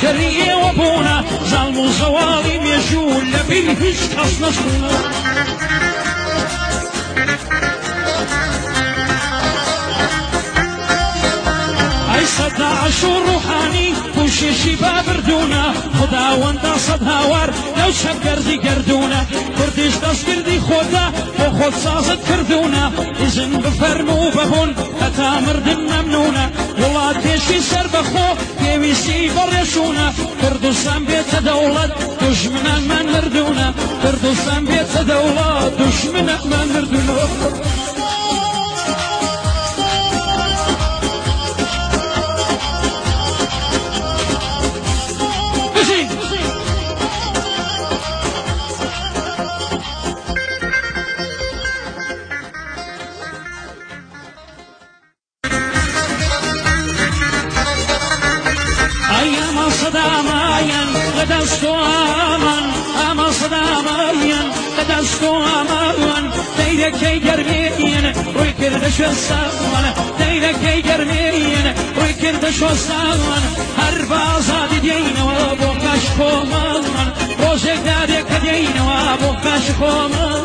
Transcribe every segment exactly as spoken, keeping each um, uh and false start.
شەریێ وە بوونە زاڵم و زەواڵی مێژوو لەبیر هیچ کەس نەچوونە ئەی سەد داعش و ڕوحانی پوشێشی بابردوونە خداوەندە سەد هاوار لەو چەپگەردی گەردوونە کوردیش دەستگردی خۆدا بۆ خۆت سازت کردوونە ئیزن بفەرمو بەبوون هەتا مردن مەمنونە وڵاتێشی سەر بەخۆ پێویستی بەڕێشوونە کوردستان بێتە دەوڵەت دوژمنانمان مردوونە کوردستان بێتە دەوڵەت دوژمنانمان مردوونە دەیرەکەی گەرمێنە ڕووی کردە شوێستانە دەیرەکەی گەرمێنە ڕووی کردە شوێستانە هەر بازادی دێینەوە بۆ کاش خۆمان ڕۆژێک دارێک کە دێینەوە بۆ کاش خۆمان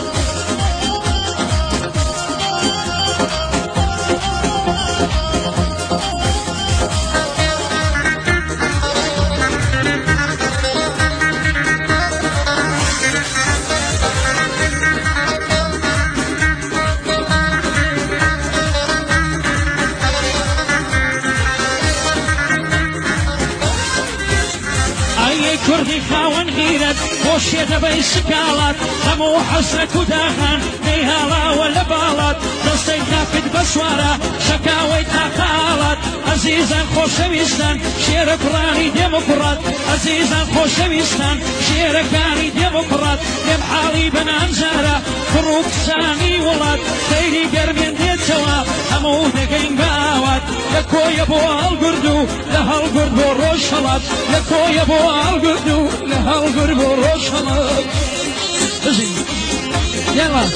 کوردی خاوەن غیرەت بۆ شێ دەبەی سکاڵات هەموو حەسرەت و داغان نەیهاڵاوە لە باڵات دەستەی تاقت بە سوارە شەکاوەی تاقاڵات ئەزیزان خۆشەویستان شێرە پڕانی دێمەکوڕات ئەزیزان خۆشەویستان شێرەکانی دێمەکوڕات لێم حاڵی بەنامجارە کوڕ و کچانی وڵات سەیری گەرمێن دێتەوە هەموو دەگەین بە ئاوات لە کۆیە بۆ هەڵگورد و لە هەڵگورد بۆ ڕۆژهەڵات لە کۆیە بۆ هەڵگورد و لە هەڵگورد بۆ ڕۆژهەڵات بژین یاڵا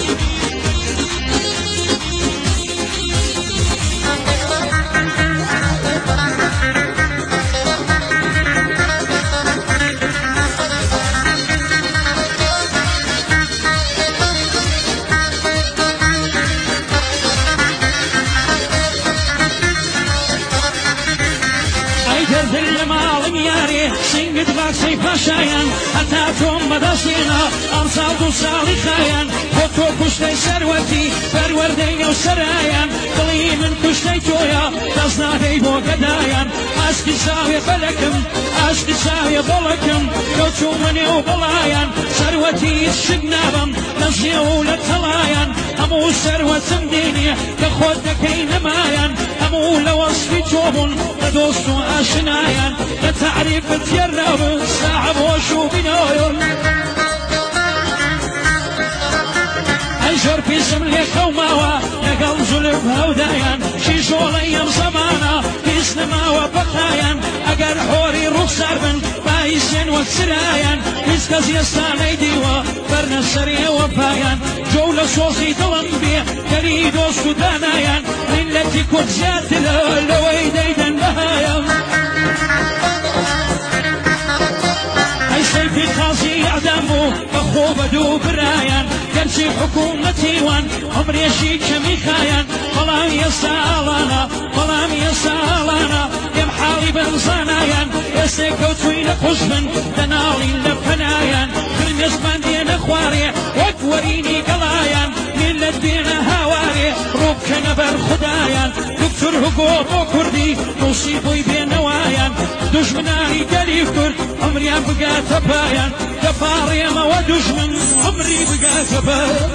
سنگت باکسی پاشایان هەتا تۆم بەدەستێنا ئەم ساڵ دوو ساڵی خایان بۆ تۆ کوشتەی سەروەتی پەروەردەی نێو سەرایان دڵی من کوشتەی تۆیە دەست نادەی بۆ گەدایان ئاشتی چاوێ بەلەکم ئاشتی چاوێ بەڵەکم کەوتومە نێو بەڵایان سەروەتی هیچ شت نابم لە ژێ و لە تەڵایان هەموو سەروەتم دێنێ کە خۆت دەکەی نەمایان هەموو لە وەسفی تۆ بوون لە دۆست و ئاشنایان لە تعریفت تێر نابن ساحب هۆش و بینایان ئەی زۆر پیسم لێ خەوماوە لەگەڵ زولف هەودایان شیژۆڵەی ئەم زەمانە پیس نەماوە بەخایان ئەگەر حۆری ڕوخسار بن باهیسێن وەک سرایان هیچ کەس ئێستانەی دیوە بەرنە سەرێوە پایان جۆ لە سۆزی دڵم بێ گەری دۆست و دانایان میلەتی کورد زیاترە لەوەی دەیدەن بەهایان ئەی سەیفی قازی ئەعدام بوو بەخۆ بەدوو برایان گەرچی حکوومەتی وان عمرێشی کەمی خایان بەڵام ئێستا ئاڵانە بەڵام ئێستا ئاڵانە ئێم حاڵی بەنزانایان ئێستێ کەوتووی لە خوشبن دەناڵین لە پەنایان فرمێسمان دێنە خوارێ وەک وەرینی گەڵایان میلەت بێنە هاوارێ ڕووبکەنە بەر خودایان دکتور هوگۆ بۆ کوردی دڵشی بۆی بێنەوایان دوژمنانی گەلی کورد عمریان بگاتە پایان دەپاڕێمەوە دوژمن عمری بگاتە پایان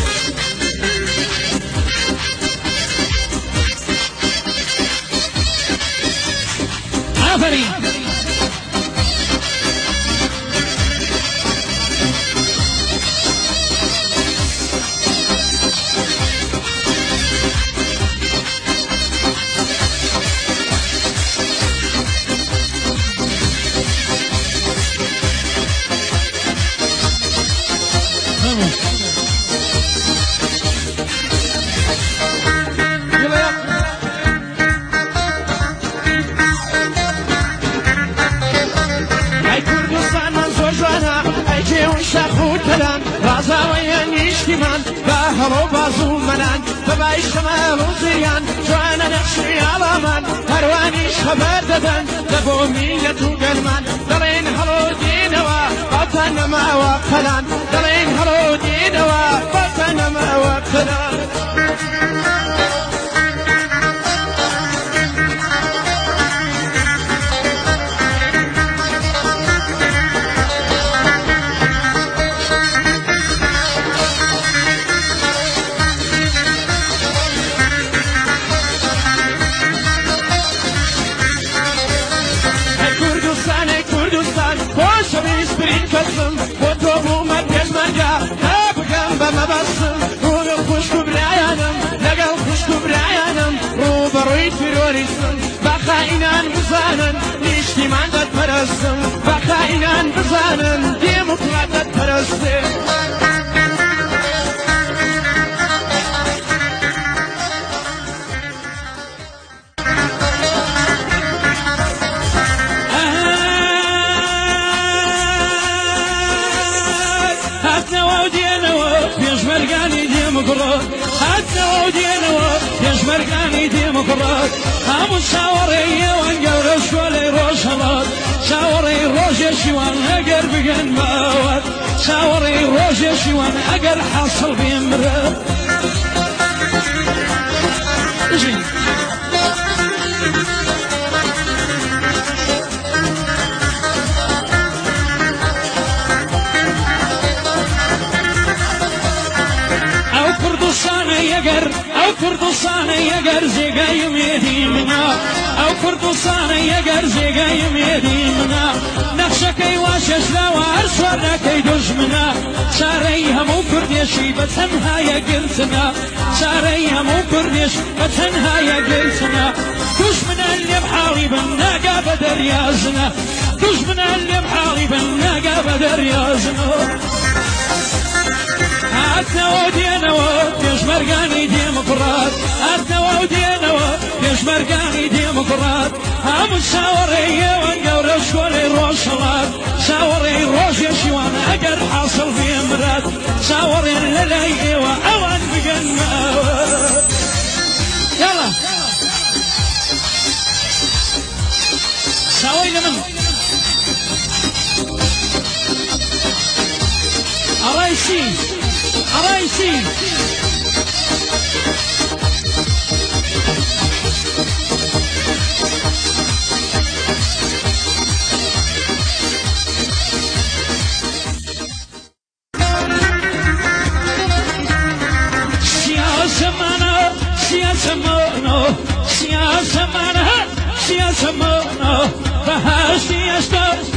ئافەرین پێوە شاخ و تەلان ڕازاوەیە نیشتیمان با هەڵۆ باز و مەلان بەبای شەماڵ و زریان جوانە نەخشی ئاڵامان هەروانیش خەبەر دەدەن لە بۆ میلەت و گەلمان دەڵێن هەڵۆ دێنەوە باڵتان نەماوە قەلان دەڵێن هەڵۆ دێنەوە باڵتان نەماوە قەلان کەسم بۆ تۆ بوومە پێشمەرگە تا بگەم بە مەبەستم ڕووی خوشک و برایانم لەگەڵ خوشک و برایانم ڕووبەڕووی تیرۆریستم بە خائینان بزانن نیشتیمان دەتپەرستم بە خائینان بزانن دێموکرات دەتپەرستێ هاتنەوە و دێنەوە پێشمەرگانی دێموکڕات هەموو چاوەڕێیەوان گەورە شۆلەی ڕۆژهەڵات چاوەڕێی ڕۆژێشیوان ئەگەر بگەن باوەت چاوەڕێی ڕۆژێشیوان ئەگەر حاصل بێن مرە يقر أو كردستان يقر زيقاي ميديمنا أو كردستان يقر زيقاي ميديمنا نخشكي واشش لا وارسوانكي دجمنا شاريها مو كرديشي بتنها يقلتنا شاريها مو كرديش بتنها يقلتنا دجمنا اللي بحاري بالناقة بدر يازنا دجمنا اللي بحاري بالناقة بدر يازنا هاتنەوە دێنەوە پێشمەرگانی دێموکڕات هاتنەوە دێنەوە پێشمەرگانی دێموکڕات هەموو چاوەڕێیەوە گەورە شۆلەی ڕۆژهەڵات چاوەڕێی ڕۆژێشیوان ئەگەر حاصل بێ مرات چاوەڕێن لە لای ئێوە ئەوان بگەنمەوە یاڵا چاوەی لە من ئەڕایسی ئەڕایسی سیاسەمانە سیاسەمانە سیاسەمانە سیاسەمانە بەهاشتی ئەستە